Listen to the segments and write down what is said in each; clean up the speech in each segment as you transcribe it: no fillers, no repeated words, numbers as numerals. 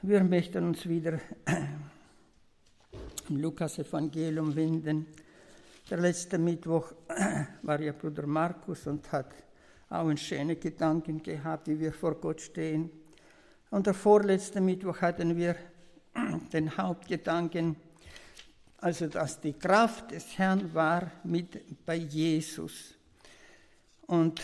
Wir möchten uns wieder im Lukas-Evangelium wenden. Der letzte Mittwoch war ja Bruder Markus und hat auch einen schönen Gedanken gehabt, wie wir vor Gott stehen. Und der vorletzte Mittwoch hatten wir den Hauptgedanken, also dass die Kraft des Herrn war mit bei Jesus. Und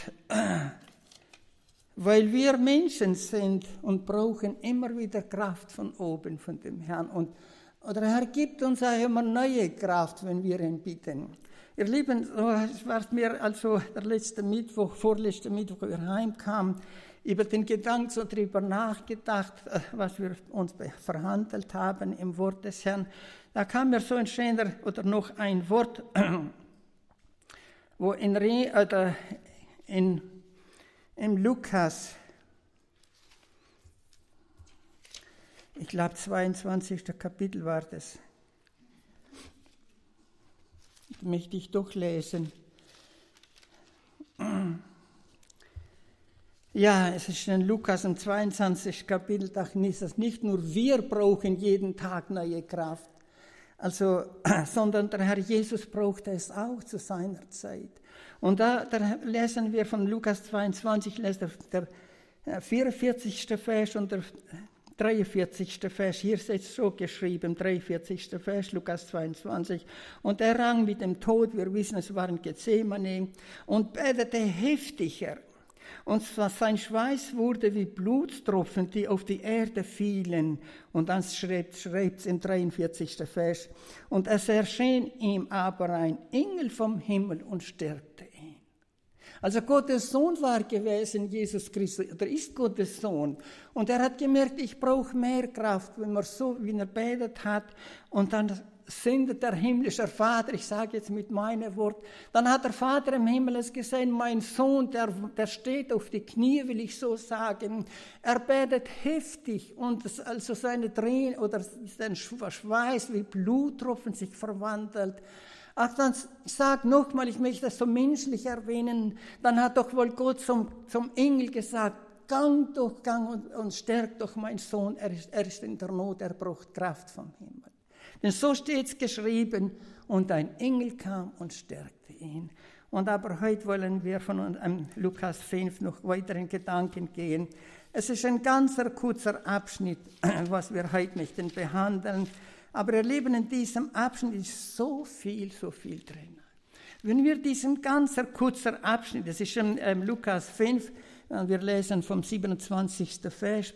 weil wir Menschen sind und brauchen immer wieder Kraft von oben, von dem Herrn. Und der Herr gibt uns auch immer neue Kraft, wenn wir ihn bitten. Ihr Lieben, es war mir also der vorletzte Mittwoch, wir heimkamen, über den Gedanken so drüber nachgedacht, was wir uns verhandelt haben im Wort des Herrn. Da kam mir so ein schöner, oder noch ein Wort, wo im Lukas, ich glaube 22. Kapitel war das, möchte ich durchlesen. Ja, es ist in Lukas im 22. Kapitel, da ist es nicht nur wir brauchen jeden Tag neue Kraft, sondern der Herr Jesus brauchte es auch zu seiner Zeit. Und da lesen wir von Lukas 22, der 44. Vers und der 43. Vers. Hier ist es so geschrieben, 43. Vers, Lukas 22. Und er rang mit dem Tod, wir wissen, es war in Gethsemane, und betete heftiger. Und sein Schweiß wurde wie Blutstropfen, die auf die Erde fielen. Und dann schreibt es im 43. Vers. Und es erschien ihm aber ein Engel vom Himmel und stärkte ihn. Also Gottes Sohn war gewesen, Jesus Christus, oder ist Gottes Sohn. Und er hat gemerkt, ich brauche mehr Kraft, wenn man so, wie er betet hat. Und dann sendet der himmlische Vater, ich sage jetzt mit meinem Wort, dann hat der Vater im Himmel es gesehen, mein Sohn, der steht auf die Knie, will ich so sagen. Er betet heftig und also seine Tränen oder sein Schweiß wie Bluttropfen sich verwandelt. Ach, dann sag nochmal, ich möchte das so menschlich erwähnen, dann hat doch wohl Gott zum Engel gesagt, gang und stärk doch mein Sohn, er ist in der Not, er braucht Kraft vom Himmel. Denn so steht es geschrieben, und ein Engel kam und stärkte ihn. Und aber heute wollen wir von Lukas 5 noch weiteren Gedanken gehen. Es ist ein ganzer kurzer Abschnitt, was wir heute möchten behandeln. Aber ihr Lieben, in diesem Abschnitt ist so viel drin. Wenn wir diesen ganzen kurzen Abschnitt, das ist in Lukas 5, wir lesen vom 27. Vers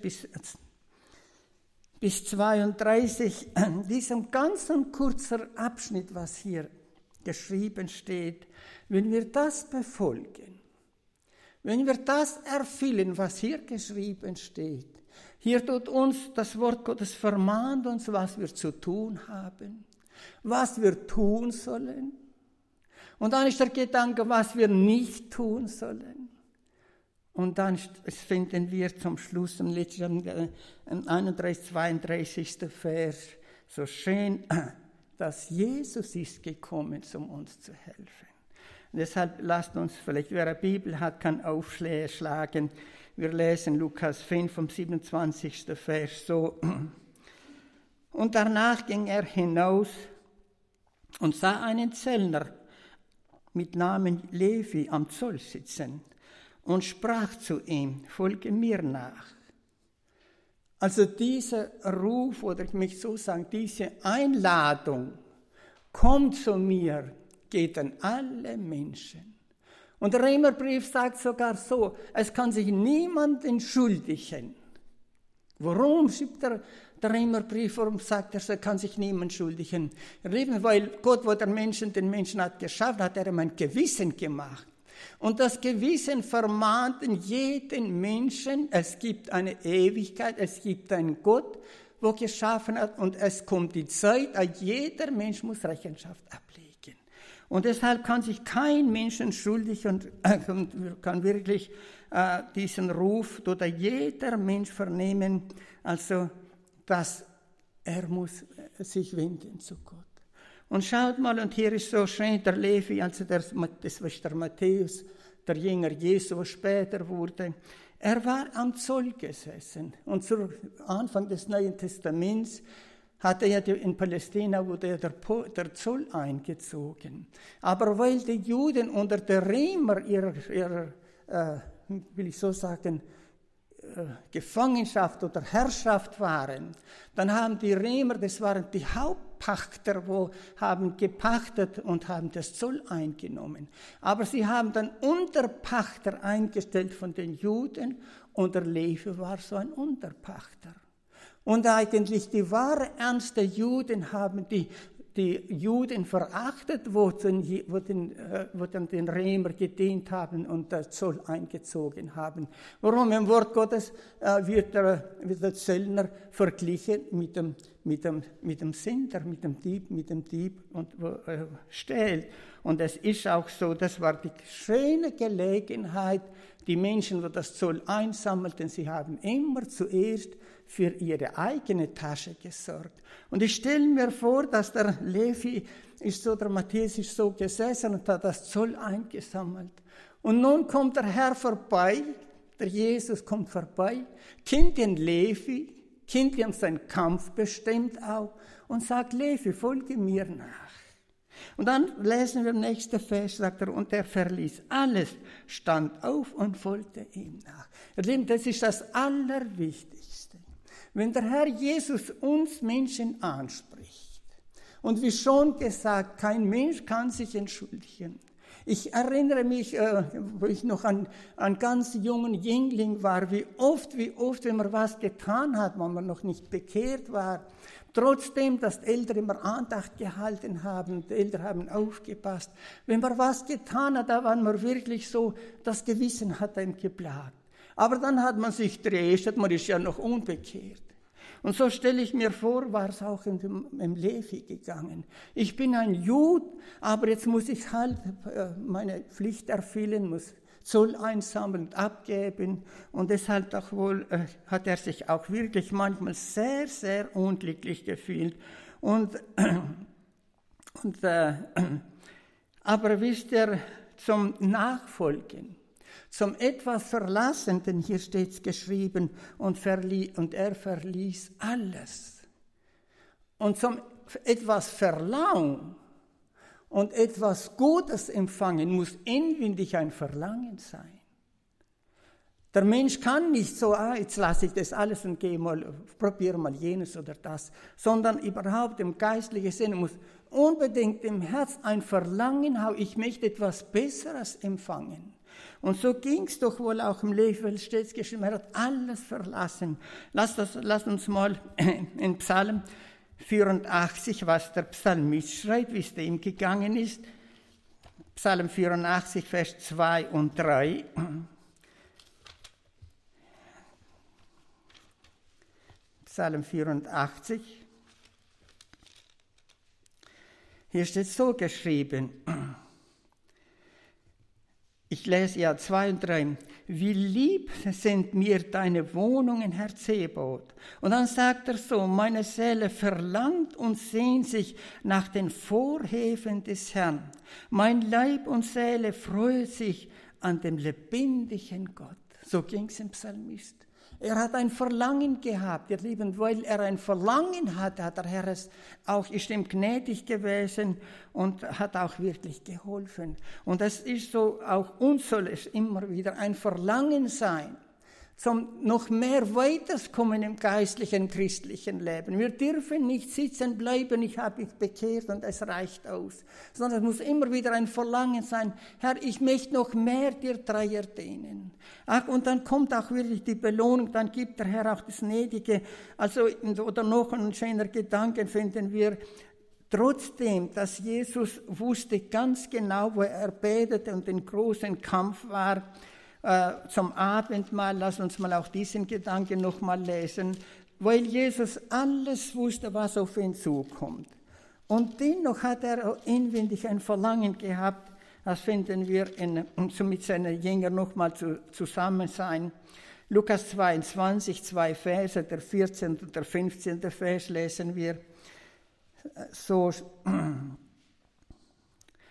bis 32, diesem ganzen kurzen Abschnitt, was hier geschrieben steht, wenn wir das befolgen, wenn wir das erfüllen, was hier geschrieben steht, hier tut uns das Wort Gottes, vermahnt uns, was wir zu tun haben, was wir tun sollen. Und dann ist der Gedanke, was wir nicht tun sollen. Und dann finden wir zum Schluss im 31, 32. Vers so schön, dass Jesus ist gekommen, um uns zu helfen. Und deshalb lasst uns, vielleicht wer eine Bibel hat, kann aufschlagen. Wir lesen Lukas 5 vom 27. Vers so. Und danach ging er hinaus und sah einen Zöllner mit Namen Levi am Zoll sitzen. Und sprach zu ihm, folge mir nach. Also dieser Ruf, oder ich möchte so sagen, diese Einladung, komm zu mir, geht an alle Menschen. Und der Römerbrief sagt sogar so, es kann sich niemand entschuldigen. Warum schreibt der Römerbrief, warum sagt er, kann sich niemand entschuldigen? Weil Gott, wo den Menschen hat geschaffen, hat er ihm ein Gewissen gemacht. Und das Gewissen vermahnt jeden Menschen, es gibt eine Ewigkeit, es gibt einen Gott, wo geschaffen hat, und es kommt die Zeit, jeder Mensch muss Rechenschaft ablegen. Und deshalb kann sich kein Mensch entschuldigen und kann wirklich diesen Ruf oder jeder Mensch vernehmen, also dass er muss sich wenden zu Gott. Und schaut mal, und hier ist so schön der Levi, also das war der Matthäus, der Jünger Jesu, was später wurde. Er war am Zoll gesessen. Und zu Anfang des Neuen Testaments hatte ja in Palästina wurde der Zoll eingezogen. Aber weil die Juden unter der Römer ihrer will ich so sagen, Gefangenschaft oder Herrschaft waren, dann haben die Römer, das waren die Hauptpachter, haben gepachtet und haben das Zoll eingenommen. Aber sie haben dann Unterpachter eingestellt von den Juden und der Levi war so ein Unterpachter. Und eigentlich die wahre Ernst der Juden haben die Juden verachtet, wo dann den Römer gedient haben und der Zoll eingezogen haben. Warum? Im Wort Gottes wird der Zöllner verglichen mit dem Sünder, mit dem Dieb und stehlt. Und es ist auch so, das war die schöne Gelegenheit, die Menschen, die das Zoll einsammelten, sie haben immer zuerst für ihre eigene Tasche gesorgt. Und ich stelle mir vor, dass der Levi der Matthäus ist so gesessen und hat das Zoll eingesammelt. Und nun kommt der Herr vorbei, der Jesus kommt vorbei, kennt den Levi, kennt ihm seinen Kampf bestimmt auch und sagt, Levi, folge mir nach. Und dann lesen wir im nächsten Vers, sagt er, und er verließ alles, stand auf und folgte ihm nach. Ihr Lieben, das ist das Allerwichtigste. Wenn der Herr Jesus uns Menschen anspricht, und wie schon gesagt, kein Mensch kann sich entschuldigen. Ich erinnere mich, wo ich noch ein ganz jungen Jüngling war, wie oft, wenn man was getan hat, wenn man noch nicht bekehrt war, trotzdem, dass die Eltern immer Andacht gehalten haben, die Eltern haben aufgepasst. Wenn man was getan hat, da war man wirklich so, das Gewissen hat einem geplagt. Aber dann hat man sich tröstet, man ist ja noch unbekehrt. Und so stelle ich mir vor, war es auch im Levi gegangen. Ich bin ein Jude, aber jetzt muss ich halt meine Pflicht erfüllen, muss Zoll einsammeln und abgeben. Und deshalb auch wohl hat er sich auch wirklich manchmal sehr, sehr unglücklich gefühlt. Aber wisst ihr, zum Nachfolgen, zum etwas verlassen, denn hier steht es geschrieben, und er verließ alles. Und zum etwas verlangen und etwas Gutes empfangen, muss inwendig ein Verlangen sein. Der Mensch kann nicht so, jetzt lasse ich das alles und gehe mal, probiere mal jenes oder das, sondern überhaupt im geistlichen Sinne muss unbedingt im Herz ein Verlangen haben, ich möchte etwas Besseres empfangen. Und so ging es doch wohl auch im Leben, weil es steht geschrieben, er hat alles verlassen. Lasst uns mal in Psalm 84, was der Psalmist schreibt, wie es dem gegangen ist. Psalm 84, Vers 2 und 3. Psalm 84. Hier steht so geschrieben. Ich lese ja 2 und 3. Wie lieb sind mir deine Wohnungen, Herr Zebaoth. Und dann sagt er so, meine Seele verlangt und sehnt sich nach den Vorhöfen des Herrn. Mein Leib und Seele freuen sich an dem lebendigen Gott. So ging es im Psalmist. Er hat ein Verlangen gehabt, ihr Lieben, weil er ein Verlangen hatte, hat der Herr es auch, ist ihm gnädig gewesen und hat auch wirklich geholfen. Und das ist so, auch uns soll es immer wieder ein Verlangen sein, zum noch mehr weiterkommen im geistlichen, christlichen Leben. Wir dürfen nicht sitzen bleiben, ich habe mich bekehrt und es reicht aus, sondern es muss immer wieder ein Verlangen sein, Herr, ich möchte noch mehr dir treuer dienen. Ach, und dann kommt auch wirklich die Belohnung, dann gibt der Herr auch das Gnädige. Also, oder noch ein schöner Gedanke finden wir, trotzdem, dass Jesus wusste ganz genau, wo er betete und den großen Kampf war, zum Abendmahl, lass uns mal auch diesen Gedanken nochmal lesen, weil Jesus alles wusste, was auf ihn zukommt. Und dennoch hat er inwendig ein Verlangen gehabt, das finden wir mit seinen Jüngern nochmal zusammen sein. Lukas 22, 2 Verse, der 14. und der 15. Vers lesen wir so.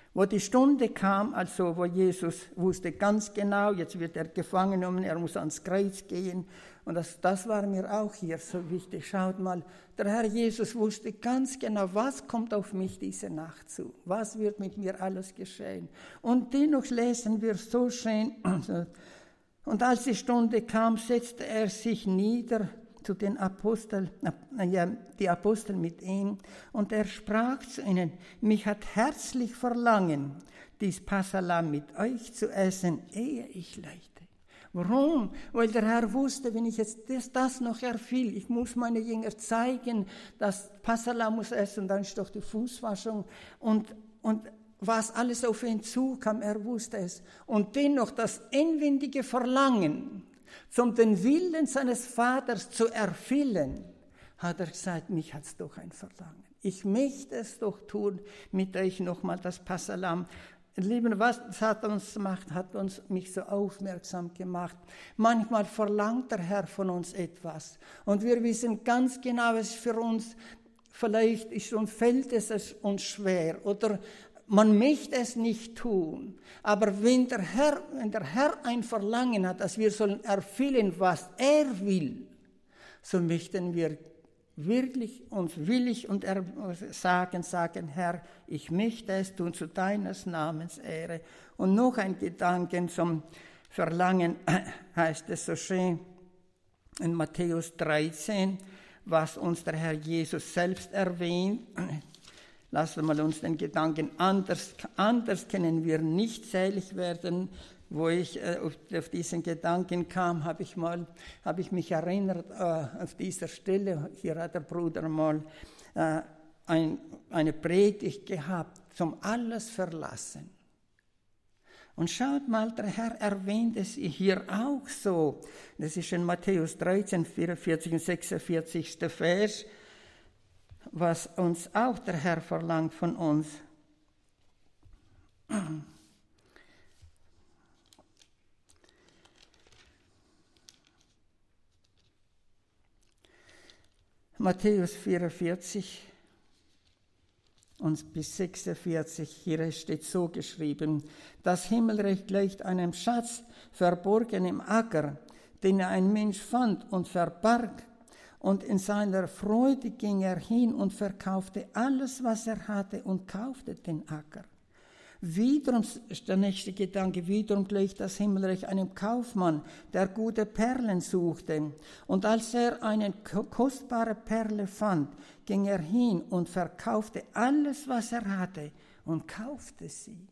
Wo die Stunde kam, also wo Jesus wusste ganz genau, jetzt wird er gefangen genommen, er muss ans Kreuz gehen. Und das war mir auch hier so wichtig. Schaut mal, der Herr Jesus wusste ganz genau, was kommt auf mich diese Nacht zu. Was wird mit mir alles geschehen. Und dennoch lesen wir so schön. Und als die Stunde kam, setzte er sich nieder zu den Aposteln, die Apostel mit ihm, und er sprach zu ihnen: Mich hat herzlich verlangen, dies Passahlamm mit euch zu essen, ehe ich leide. Warum? Weil der Herr wusste, wenn ich jetzt das noch erfülle, ich muss meine Jünger zeigen, dass Passahlamm muss essen, dann ist doch die Fußwaschung und was alles auf ihn zukam, er wusste es. Und dennoch das inwendige Verlangen, den Willen seines Vaters zu erfüllen, hat er gesagt, mich hat es doch ein Verlangen. Ich möchte es doch tun, mit euch nochmal das Passahlamm. Lieben, was das hat uns gemacht, hat mich so aufmerksam gemacht. Manchmal verlangt der Herr von uns etwas. Und wir wissen ganz genau, es ist für uns, vielleicht fällt es uns schwer oder man möchte es nicht tun, aber wenn der Herr ein Verlangen hat, dass wir sollen erfüllen, was er will, so möchten wir wirklich uns willig und sagen, Herr, ich möchte es tun zu deines Namens Ehre. Und noch ein Gedanken zum Verlangen heißt es so schön in Matthäus 13, was uns der Herr Jesus selbst erwähnt. Lassen wir uns den Gedanken anders können wir nicht selig werden. Wo ich auf diesen Gedanken kam, habe ich mich erinnert, auf dieser Stelle, hier hat der Bruder mal eine Predigt gehabt, zum alles verlassen. Und schaut mal, der Herr erwähnt es hier auch so. Das ist in Matthäus 13, 44 und 46. Vers, was uns auch der Herr verlangt von uns. Matthäus 44 und bis 46, hier steht so geschrieben: Das Himmelreich gleicht einem Schatz verborgen im Acker, den ein Mensch fand und verbarg. Und in seiner Freude ging er hin und verkaufte alles, was er hatte, und kaufte den Acker. Wiederum ist der nächste Gedanke, wiederum gleicht das Himmelreich einem Kaufmann, der gute Perlen suchte. Und als er eine kostbare Perle fand, ging er hin und verkaufte alles, was er hatte, und kaufte sie.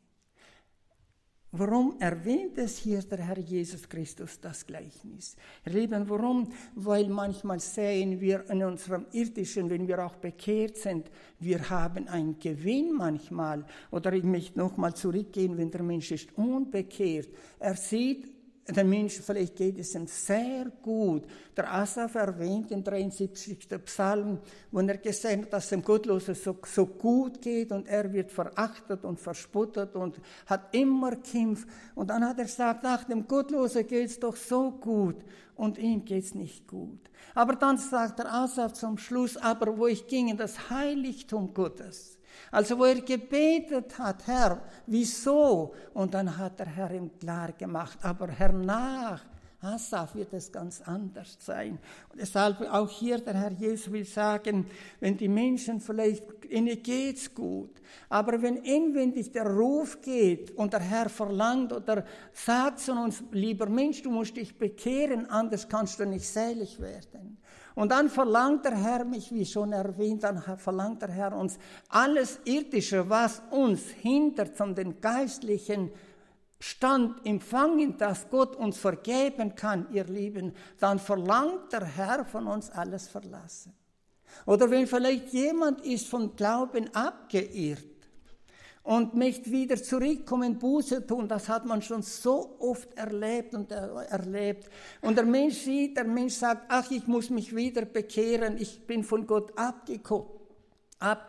Warum erwähnt es hier der Herr Jesus Christus das Gleichnis? Lieben, warum? Weil manchmal sehen wir in unserem Irdischen, wenn wir auch bekehrt sind, wir haben einen Gewinn manchmal. Oder ich möchte nochmal zurückgehen, wenn der Mensch ist unbekehrt. Er sieht, der Mensch, vielleicht geht es ihm sehr gut. Der Asaf erwähnt im 73. Psalm, wo er gesagt hat, dass dem Gottlosen so gut geht und er wird verachtet und verspottet und hat immer Kampf. Und dann hat er gesagt, ach, dem Gottlosen geht es doch so gut und ihm geht es nicht gut. Aber dann sagt der Asaf zum Schluss, aber wo ich ging in das Heiligtum Gottes, also wo er gebetet hat, Herr, wieso? Und dann hat der Herr ihm klar gemacht, aber hernach, Asaf, wird es ganz anders sein. Und deshalb auch hier der Herr Jesus will sagen, wenn die Menschen vielleicht, ihnen geht's gut, aber wenn inwendig der Ruf geht und der Herr verlangt oder sagt zu uns, lieber Mensch, du musst dich bekehren, anders kannst du nicht selig werden. Und dann verlangt der Herr mich, wie schon erwähnt, dann verlangt der Herr uns alles Irdische, was uns hindert von dem geistlichen Stand empfangen, dass Gott uns vergeben kann, ihr Lieben, dann verlangt der Herr von uns alles verlassen. Oder wenn vielleicht jemand ist vom Glauben abgeirrt und möchte wieder zurückkommen, Buße tun, das hat man schon so oft erlebt. Und der Mensch sieht, der Mensch sagt, ach, ich muss mich wieder bekehren, ich bin von Gott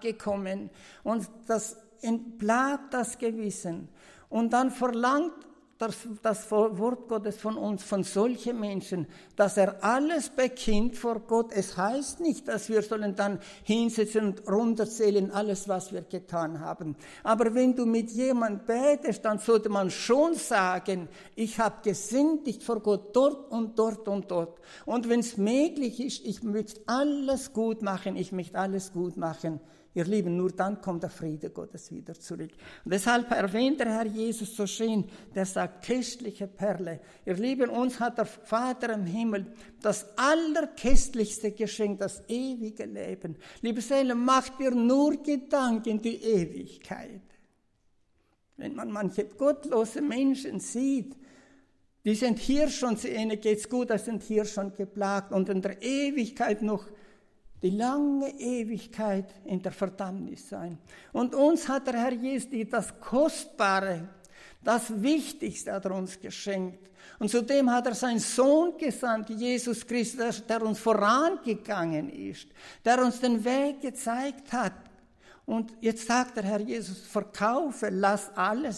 abgekommen. Und das entplagt das Gewissen. Und dann verlangt das Wort Gottes von uns, von solchen Menschen, dass er alles bekennt vor Gott. Es heißt nicht, dass wir sollen dann hinsetzen und runterzählen, alles, was wir getan haben. Aber wenn du mit jemandem betest, dann sollte man schon sagen, ich habe gesündigt vor Gott dort und dort und dort. Und wenn es möglich ist, ich möchte alles gut machen, Ihr Lieben, nur dann kommt der Friede Gottes wieder zurück. Und deshalb erwähnt der Herr Jesus so schön, der sagt, köstliche Perle. Ihr Lieben, uns hat der Vater im Himmel das allerköstlichste Geschenk, das ewige Leben. Liebe Seele, macht dir nur Gedanken die Ewigkeit. Wenn man manche gottlose Menschen sieht, die sind hier schon, ihnen geht's gut, die sind hier schon geplagt und in der Ewigkeit noch die lange Ewigkeit in der Verdammnis sein. Und uns hat der Herr Jesus das Kostbare, das Wichtigste hat er uns geschenkt. Und zudem hat er seinen Sohn gesandt, Jesus Christus, der uns vorangegangen ist, der uns den Weg gezeigt hat. Und jetzt sagt der Herr Jesus, verkaufe, lass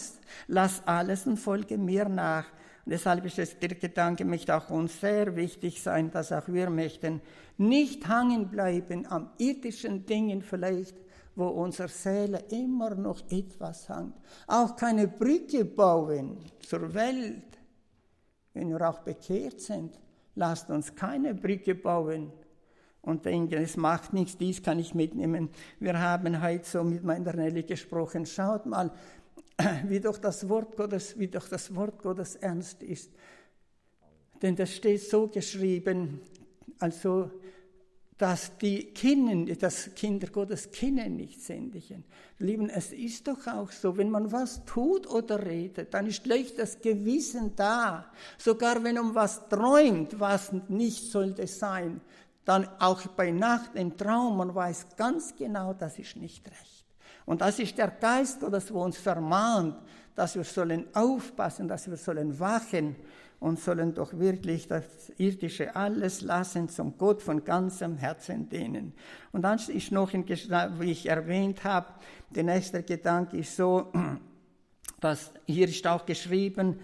alles und folge mir nach. Und deshalb ist der Gedanke, möchte auch uns sehr wichtig sein, dass auch wir möchten nicht hängen bleiben an irdischen Dingen vielleicht, wo unsere Seele immer noch etwas hängt. Auch keine Brücke bauen zur Welt. Wenn wir auch bekehrt sind, lasst uns keine Brücke bauen und denken, es macht nichts, dies kann ich mitnehmen. Wir haben heute so mit meiner Nelly gesprochen, schaut mal, wie doch das Wort Gottes ernst ist. Denn das steht so geschrieben, also, dass Kinder Gottes Kinder nicht sündigen. Lieben, es ist doch auch so, wenn man was tut oder redet, dann ist gleich das Gewissen da. Sogar wenn man was träumt, was nicht sollte sein, dann auch bei Nacht im Traum, man weiß ganz genau, das ist nicht recht. Und das ist der Geist Gottes, wo uns vermahnt, dass wir sollen aufpassen, dass wir sollen wachen und sollen doch wirklich das Irdische alles lassen, zum Gott von ganzem Herzen dienen. Und dann ist noch, wie ich erwähnt habe, der nächste Gedanke ist so, dass hier ist auch geschrieben,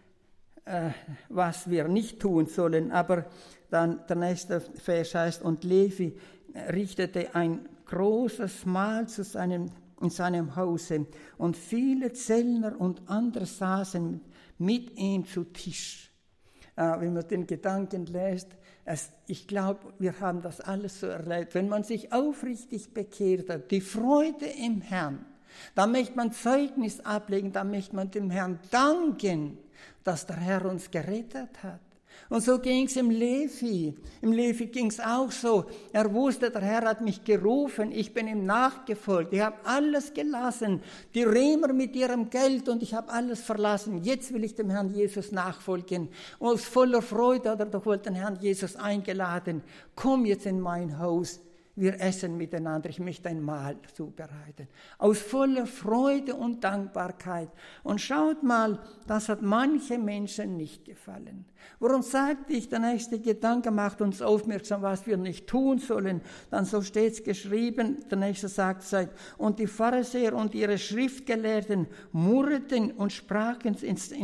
was wir nicht tun sollen, aber dann der nächste Vers heißt, und Levi richtete ein großes Mahl in seinem Hause, und viele Zöllner und andere saßen mit ihm zu Tisch. Wenn man den Gedanken lässt, ich glaube, wir haben das alles so erlebt. Wenn man sich aufrichtig bekehrt hat, die Freude im Herrn, dann möchte man Zeugnis ablegen, dann möchte man dem Herrn danken, dass der Herr uns gerettet hat. Und so ging es im Levi. Im Levi ging es auch so. Er wusste, der Herr hat mich gerufen, ich bin ihm nachgefolgt. Ich habe alles gelassen, die Römer mit ihrem Geld und ich habe alles verlassen. Jetzt will ich dem Herrn Jesus nachfolgen. Und aus voller Freude hat er doch wohl den Herrn Jesus eingeladen. Komm jetzt in mein Haus. Wir essen miteinander, ich möchte ein Mahl zubereiten. Aus voller Freude und Dankbarkeit. Und schaut mal, das hat manche Menschen nicht gefallen. Warum sagte ich, der nächste Gedanke macht uns aufmerksam, was wir nicht tun sollen. Dann so steht es geschrieben, der nächste sagt, und die Pharisäer und ihre Schriftgelehrten murrten und sprachen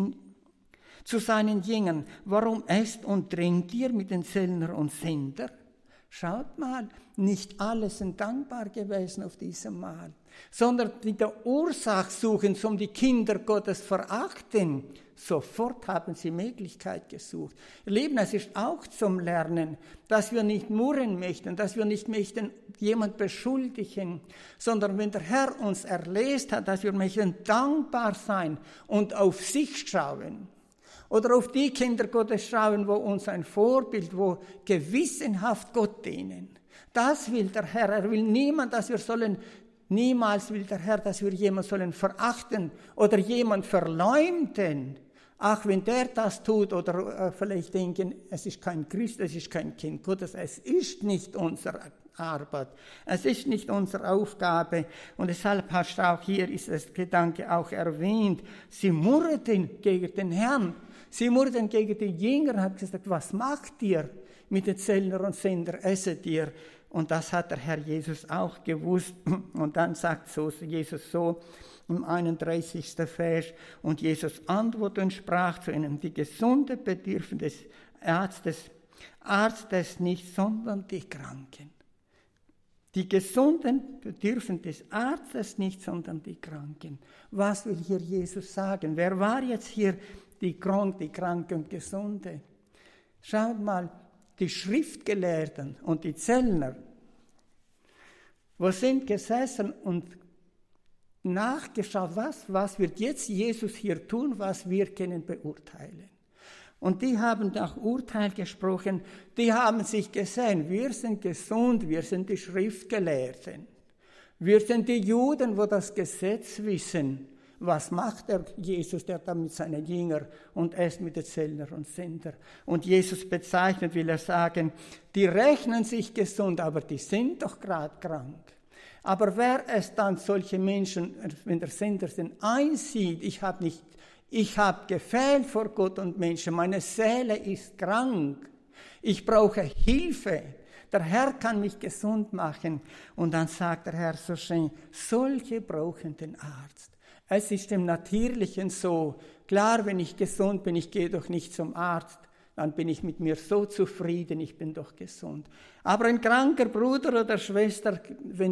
zu seinen Jüngern, warum esst und trinkt ihr mit den Zöllner und Sünder? Schaut mal, nicht alle sind dankbar gewesen auf diesem Mahl, sondern die der Ursache suchen, um die Kinder Gottes verachten. Sofort haben sie Möglichkeit gesucht. Ihr Lieben, es ist auch zum Lernen, dass wir nicht murren möchten, dass wir nicht möchten, jemand beschuldigen, sondern wenn der Herr uns erlöst hat, dass wir möchten dankbar sein und auf sich schauen. Oder auf die Kinder Gottes schauen, wo uns ein Vorbild, wo gewissenhaft Gott dienen. Das will der Herr. Er will niemals will der Herr, dass wir jemanden sollen verachten oder jemand verleumden. Ach, wenn der das tut oder vielleicht denken, es ist kein Christ, es ist kein Kind Gottes, es ist nicht unsere Arbeit, es ist nicht unsere Aufgabe. Und deshalb hast du auch hier, ist das Gedanke auch erwähnt, sie murrten gegen den Herrn. Sie murrten gegen die Jünger und haben gesagt, was macht ihr mit den Zöllner und Sünder, esset ihr? Und das hat der Herr Jesus auch gewusst. Und dann sagt Jesus so im 31. Vers, und Jesus antwortete und sprach zu ihnen, die Gesunden bedürfen des Arztes nicht, sondern die Kranken. Die Gesunden bedürfen des Arztes nicht, sondern die Kranken. Was will hier Jesus sagen? Wer war jetzt hier die Kranke und Gesunde? Schaut mal, die Schriftgelehrten und die Zöllner, wo sind gesessen und nachgeschaut, was wird jetzt Jesus hier tun, was wir können beurteilen. Und die haben auch Urteil gesprochen, die haben sich gesehen, wir sind gesund, wir sind die Schriftgelehrten. Wir sind die Juden, wo das Gesetz wissen. Was macht der Jesus, der da mit seinen Jüngern und esst mit den Zöllner und Sünder? Und Jesus bezeichnet, will er sagen, die rechnen sich gesund, aber die sind doch gerade krank. Aber wer es dann solche Menschen, wenn der Sünder sind, einsieht, ich habe gefehlt vor Gott und Menschen, meine Seele ist krank, ich brauche Hilfe, der Herr kann mich gesund machen. Und dann sagt der Herr so schön, solche brauchen den Arzt. Es ist im Natürlichen so, klar, wenn ich gesund bin, ich gehe doch nicht zum Arzt, dann bin ich mit mir so zufrieden, ich bin doch gesund. Aber ein kranker Bruder oder Schwester, wenn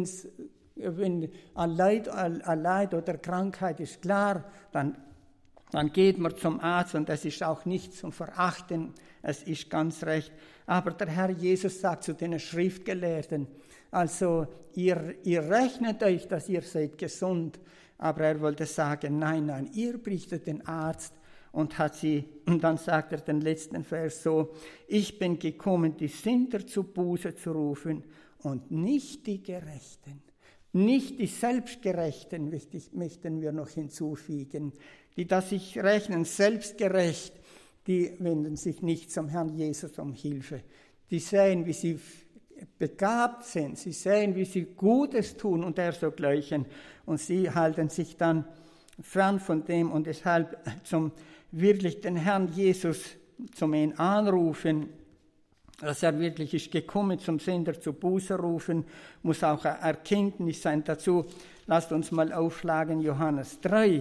ein Leid oder Krankheit ist, klar, dann geht man zum Arzt und das ist auch nicht zum Verachten, es ist ganz recht. Aber der Herr Jesus sagt zu den Schriftgelehrten, also ihr rechnet euch, dass ihr seid gesund, aber er wollte sagen, nein, ihr bräuchtet den Arzt und dann sagt er den letzten Vers so, ich bin gekommen, die Sünder zu Buße zu rufen und nicht die Gerechten. Nicht die Selbstgerechten, möchten wir noch hinzufügen, die das sich rechnen, selbstgerecht, die wenden sich nicht zum Herrn Jesus um Hilfe. Die sehen, wie sie begabt sind, sie sehen, wie sie Gutes tun und dergleichen. Und sie halten sich dann fern von dem und deshalb zum wirklich den Herrn Jesus zum ihn anrufen, dass er wirklich ist gekommen, zum Sünder zu Buße rufen, muss auch eine Erkenntnis sein dazu. Lasst uns mal aufschlagen, Johannes 3.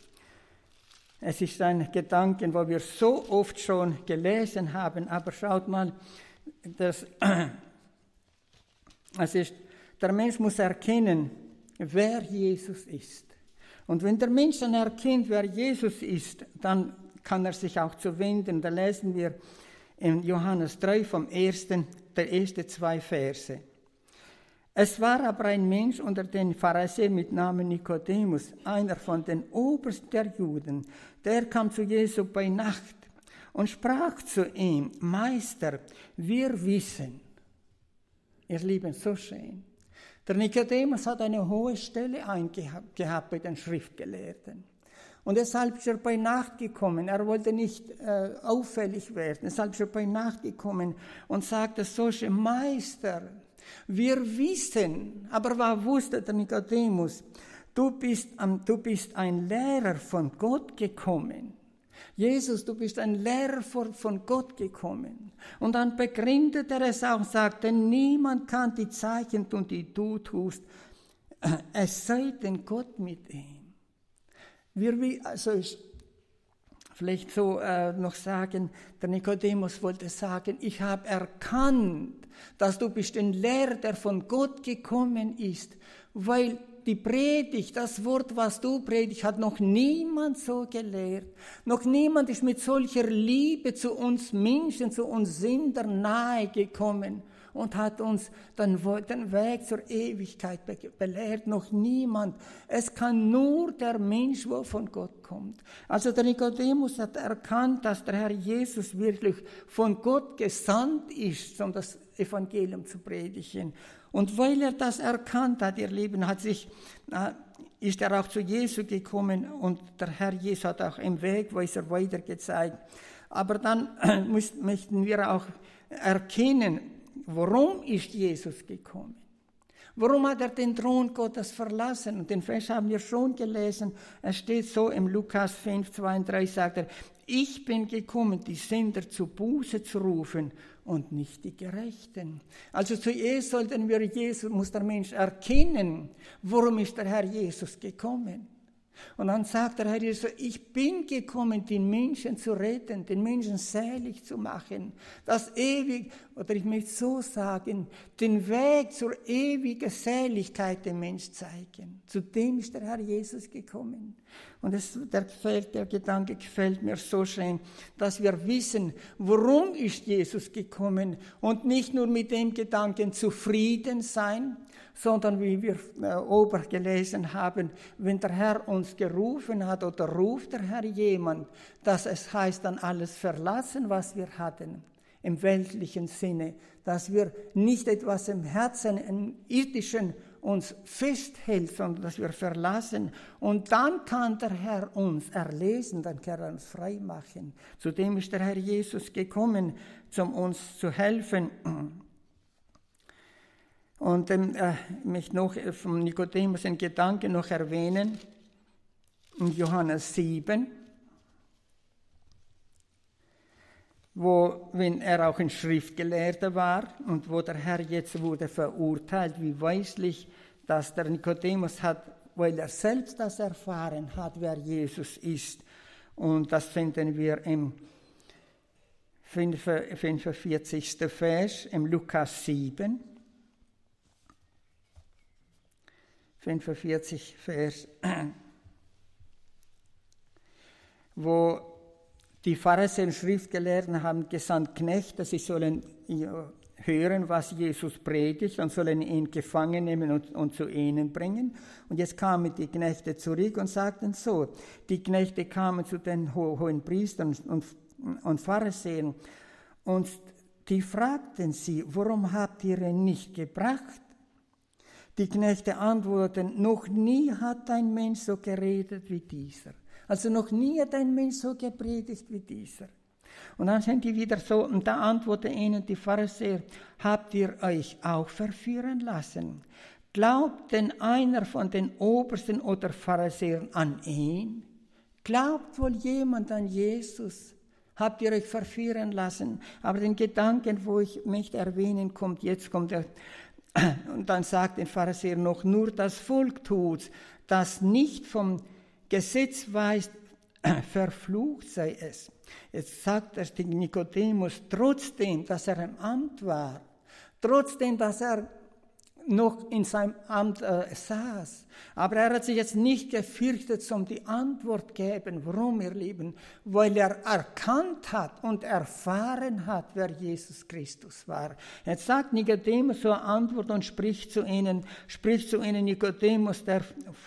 Es ist ein Gedanke, wo wir so oft schon gelesen haben, aber schaut mal, der Mensch muss erkennen, wer Jesus ist. Und wenn der Mensch dann erkennt, wer Jesus ist, dann kann er sich auch zuwenden. Da lesen wir in Johannes 3 der ersten 2 Verse. Es war aber ein Mensch unter den Pharisäern mit Namen Nikodemus, einer von den Obersten der Juden, der kam zu Jesu bei Nacht und sprach zu ihm, Meister, wir wissen. Ihr Lieben, so schön. Der Nikodemus hat eine hohe Stelle eingehabt bei den Schriftgelehrten. Und deshalb ist er bei Nacht gekommen. Er wollte nicht auffällig werden. Deshalb ist er bei Nacht gekommen und sagte so schön, Meister, wir wissen, aber was wusste der Nikodemus? Du bist ein Lehrer von Gott gekommen. Jesus, du bist ein Lehrer von Gott gekommen. Und dann begründet er es auch und sagt, denn niemand kann die Zeichen tun, die du tust, es sei denn Gott mit ihm. Vielleicht so noch sagen, der Nikodemus wollte sagen, ich habe erkannt, dass du bist ein Lehrer, der von Gott gekommen ist, weil die Predigt, das Wort, was du predigst, hat noch niemand so gelehrt. Noch niemand ist mit solcher Liebe zu uns Menschen, zu uns Sündern nahe gekommen und hat uns den Weg zur Ewigkeit belehrt. Noch niemand. Es kann nur der Mensch, der von Gott kommt. Also der Nikodemus hat erkannt, dass der Herr Jesus wirklich von Gott gesandt ist, um das Evangelium zu predigen. Und weil er das erkannt hat, ihr Lieben, ist er auch zu Jesu gekommen und der Herr Jesus hat auch im Wegweiser weiter gezeigt. Aber dann möchten wir auch erkennen, warum ist Jesus gekommen? Warum hat er den Thron Gottes verlassen? Und den Vers haben wir schon gelesen. Es steht so im Lukas 5, 32, sagt er, ich bin gekommen, die Sünder zu Buße zu rufen und nicht die Gerechten. Also zuerst muss der Mensch erkennen, warum ist der Herr Jesus gekommen. Und dann sagt der Herr Jesus, ich bin gekommen, den Menschen zu retten, den Menschen selig zu machen, das ewig, oder ich möchte so sagen, den Weg zur ewigen Seligkeit dem Mensch zeigen. Zu dem ist der Herr Jesus gekommen. Und der Gedanke gefällt mir so schön, dass wir wissen, warum ist Jesus gekommen und nicht nur mit dem Gedanken zufrieden sein, sondern wie wir oben gelesen haben, wenn der Herr uns gerufen hat oder ruft der Herr jemand, dass es heißt dann alles verlassen, was wir hatten, im weltlichen Sinne, dass wir nicht etwas im Herzen, im irdischen uns festhält, sondern dass wir verlassen. Und dann kann der Herr uns erlesen, dann kann er uns frei machen. Zudem ist der Herr Jesus gekommen, um uns zu helfen. Und ich möchte noch von Nikodemus einen Gedanken noch erwähnen, in Johannes 7, wenn er auch ein Schriftgelehrter war und wo der Herr jetzt wurde verurteilt, wie weislich, dass der Nikodemus hat, weil er selbst das erfahren hat, wer Jesus ist. Und das finden wir im 45. Vers, im Lukas 7. 45 Vers, wo die Pharisäer und Schriftgelehrten haben gesandt Knechte, sie sollen hören, was Jesus predigt und sollen ihn gefangen nehmen und zu ihnen bringen. Und jetzt kamen die Knechte zurück und sagten so, die Knechte kamen zu den hohen Priestern und Pharisäern und die fragten sie, warum habt ihr ihn nicht gebracht? Die Knechte antworten, noch nie hat ein Mensch so geredet wie dieser. Also noch nie hat ein Mensch so gepredigt wie dieser. Und dann sind die wieder so, und da antworten ihnen die Pharisäer, habt ihr euch auch verführen lassen? Glaubt denn einer von den Obersten oder Pharisäern an ihn? Glaubt wohl jemand an Jesus? Habt ihr euch verführen lassen? Aber den Gedanken, wo ich möchte erwähnen, jetzt kommt er. Und dann sagt den Pharisäer noch, nur das Volk tut's, das nicht vom Gesetz weiß, verflucht sei es. Jetzt sagt er Nikodemus, trotzdem, dass er im Amt war, trotzdem, dass er noch in seinem Amt saß. Aber er hat sich jetzt nicht gefürchtet, um die Antwort geben. Warum, ihr Lieben? Weil er erkannt hat und erfahren hat, wer Jesus Christus war. Jetzt sagt Nikodemus so eine Antwort und spricht zu ihnen Nikodemus, der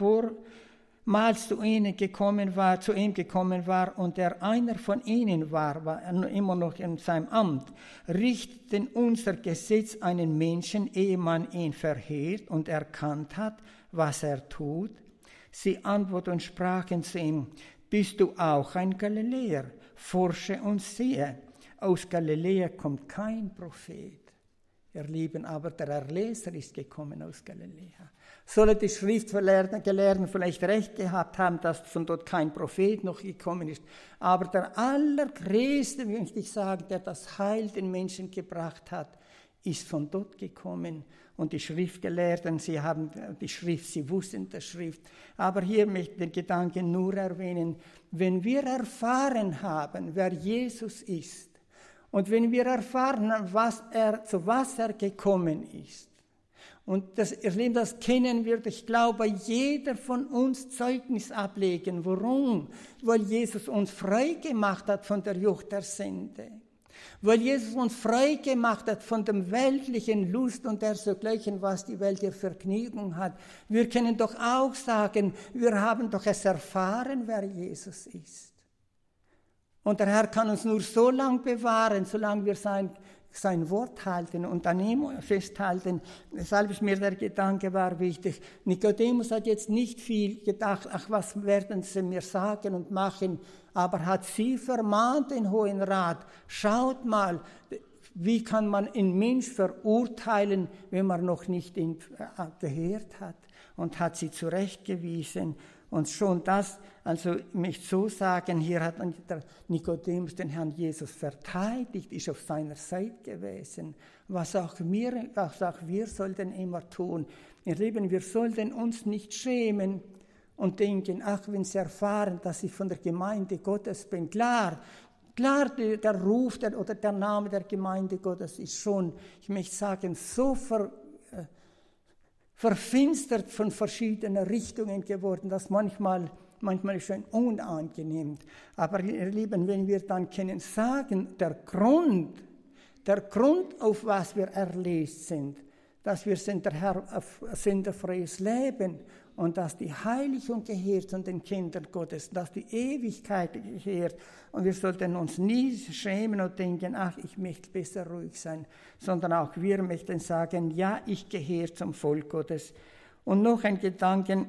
vormals zu ihm gekommen war und der einer von ihnen war immer noch in seinem Amt, richtet denn unser Gesetz einen Menschen, ehe man ihn verheert und erkannt hat, was er tut? Sie antworteten und sprachen zu ihm, bist du auch ein Galiläer? Forsche und sehe, aus Galiläa kommt kein Prophet. Ihr Lieben, aber der Erlöser ist gekommen aus Galiläa. Sollen die Schriftgelehrten vielleicht recht gehabt haben, dass von dort kein Prophet noch gekommen ist. Aber der Allergrößte, möchte ich sagen, der das Heil den Menschen gebracht hat, ist von dort gekommen. Und die Schriftgelehrten, sie haben die Schrift, sie wussten die Schrift. Aber hier möchte ich den Gedanken nur erwähnen, wenn wir erfahren haben, wer Jesus ist, und wenn wir erfahren haben, zu was er gekommen ist, und das kennen wir, ich glaube, jeder von uns Zeugnis ablegen. Warum? Weil Jesus uns frei gemacht hat von der Joch der Sünde. Weil Jesus uns frei gemacht hat von dem weltlichen Lust und dergleichen, was die Welt der Vergnügung hat. Wir können doch auch sagen, wir haben doch es erfahren, wer Jesus ist. Und der Herr kann uns nur so lange bewahren, solange wir sein Wort halten und an ihm festhalten. Deshalb ist mir der Gedanke war wichtig. Nikodemus hat jetzt nicht viel gedacht, ach, was werden sie mir sagen und machen, aber hat sie vermahnt, den Hohen Rat, schaut mal, Wie kann man einen Mensch verurteilen, wenn man noch nicht ihn gehört hat? Und hat sie zurechtgewiesen. Und schon das, also ich möchte so sagen, hier hat der Nikodemus den Herrn Jesus verteidigt, ist auf seiner Seite gewesen. Was auch wir sollten immer tun. Ihr Lieben, wir sollten uns nicht schämen und denken, ach, wenn sie erfahren, dass ich von der Gemeinde Gottes bin. Klar, der Ruf oder der Name der Gemeinde Gottes ist schon, ich möchte sagen, so verfinstert von verschiedenen Richtungen geworden, dass manchmal ist es unangenehm. Aber ihr Lieben, wenn wir dann können sagen, der Grund, auf was wir erlöst sind, dass wir sind der Herr auf sündenfreies Leben und dass die Heiligung gehört zu den Kindern Gottes, dass die Ewigkeit gehört. Und wir sollten uns nie schämen und denken, ach, ich möchte besser ruhig sein, sondern auch wir möchten sagen, ja, ich gehöre zum Volk Gottes. Und noch ein Gedanken,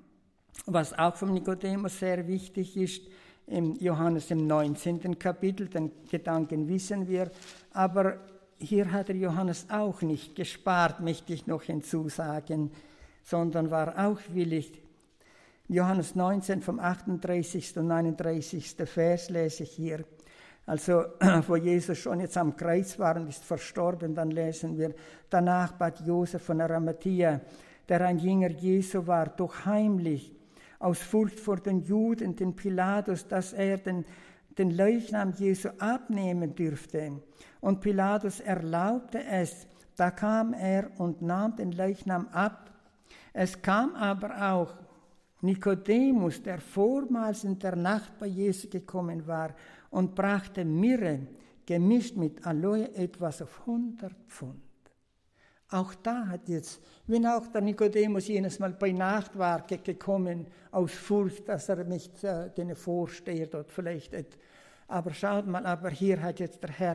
was auch vom Nikodemus sehr wichtig ist, im Johannes im 19. Kapitel, den Gedanken wissen wir, aber hier hat der Johannes auch nicht gespart, möchte ich noch hinzusagen, sondern war auch willig. Johannes 19 vom 38. und 39. Vers lese ich hier. Also, wo Jesus schon jetzt am Kreuz war und ist verstorben, dann lesen wir, danach bat Josef von Arimathäa, der ein Jünger Jesu war, doch heimlich, aus Furcht vor den Juden, den Pilatus, dass er den Leichnam Jesu abnehmen dürfte. Und Pilatus erlaubte es. Da kam er und nahm den Leichnam ab. Es kam aber auch Nikodemus, der vormals in der Nacht bei Jesus gekommen war, und brachte Myrrhe, gemischt mit Aloe, etwas auf 100 Pfund. Auch da hat jetzt, wenn auch der Nikodemus jenes Mal bei Nacht war gekommen, aus Furcht, dass er nicht denen vorsteht oder vielleicht, aber schaut mal, aber hier hat jetzt der Herr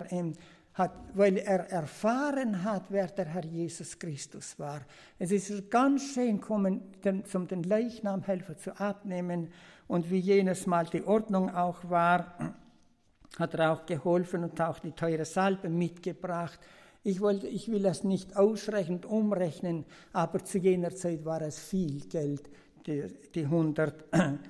weil er erfahren hat, wer der Herr Jesus Christus war. Es ist ganz schön gekommen, um den Leichnamhelfer zu abnehmen. Und wie jenes Mal die Ordnung auch war, hat er auch geholfen und auch die teure Salbe mitgebracht. Ich will das nicht ausreichend umrechnen, aber zu jener Zeit war es viel Geld, die 100,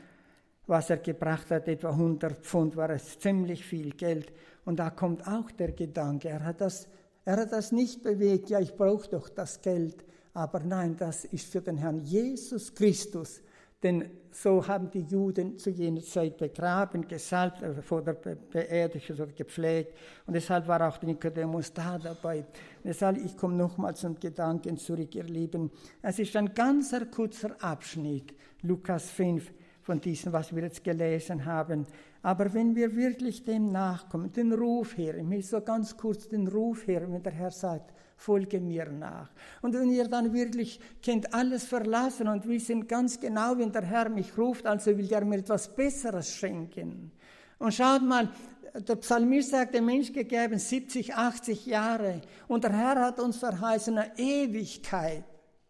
was er gebracht hat, etwa 100 Pfund, war es ziemlich viel Geld. Und da kommt auch der Gedanke, er hat das nicht bewegt, ja, ich brauche doch das Geld, aber nein, das ist für den Herrn Jesus Christus, denn so haben die Juden zu jener Zeit begraben, gesalbt, vor der Beerdigung oder gepflegt, und deshalb war auch Nikodemus da dabei. Und deshalb, ich komme nochmal zum Gedanken zurück, ihr Lieben, es ist ein ganzer kurzer Abschnitt, Lukas 5, von diesem, was wir jetzt gelesen haben. Aber wenn wir wirklich dem nachkommen, den Ruf hören, mir so ganz kurz den Ruf hören, wenn der Herr sagt, folge mir nach. Und wenn ihr dann wirklich könnt alles verlassen und wissen ganz genau, wenn der Herr mich ruft, also will er mir etwas Besseres schenken. Und schaut mal, der Psalmist sagt, der Mensch gegeben 70, 80 Jahre und der Herr hat uns verheißen eine Ewigkeit.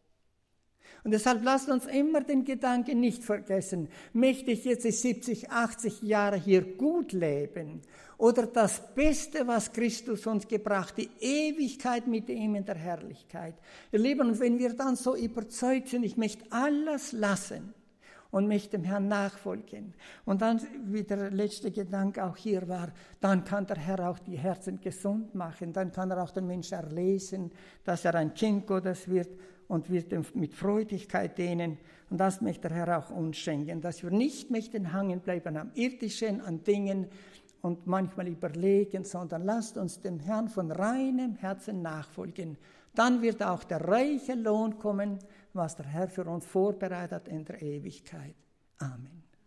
Und deshalb lasst uns immer den Gedanken nicht vergessen, möchte ich jetzt die 70, 80 Jahre hier gut leben oder das Beste, was Christus uns gebracht, die Ewigkeit mit ihm in der Herrlichkeit. Ihr Lieben, und wenn wir dann so überzeugt sind, ich möchte alles lassen und möchte dem Herrn nachfolgen. Und dann, wie der letzte Gedanke auch hier war, dann kann der Herr auch die Herzen gesund machen, dann kann er auch den Menschen erlesen, dass er ein Kind Gottes wird und wird mit Freudigkeit dienen. Und das möchte der Herr auch uns schenken, dass wir nicht möchten hängen bleiben am Irdischen, an Dingen und manchmal überlegen, sondern lasst uns dem Herrn von reinem Herzen nachfolgen. Dann wird auch der reiche Lohn kommen, was der Herr für uns vorbereitet in der Ewigkeit. Amen.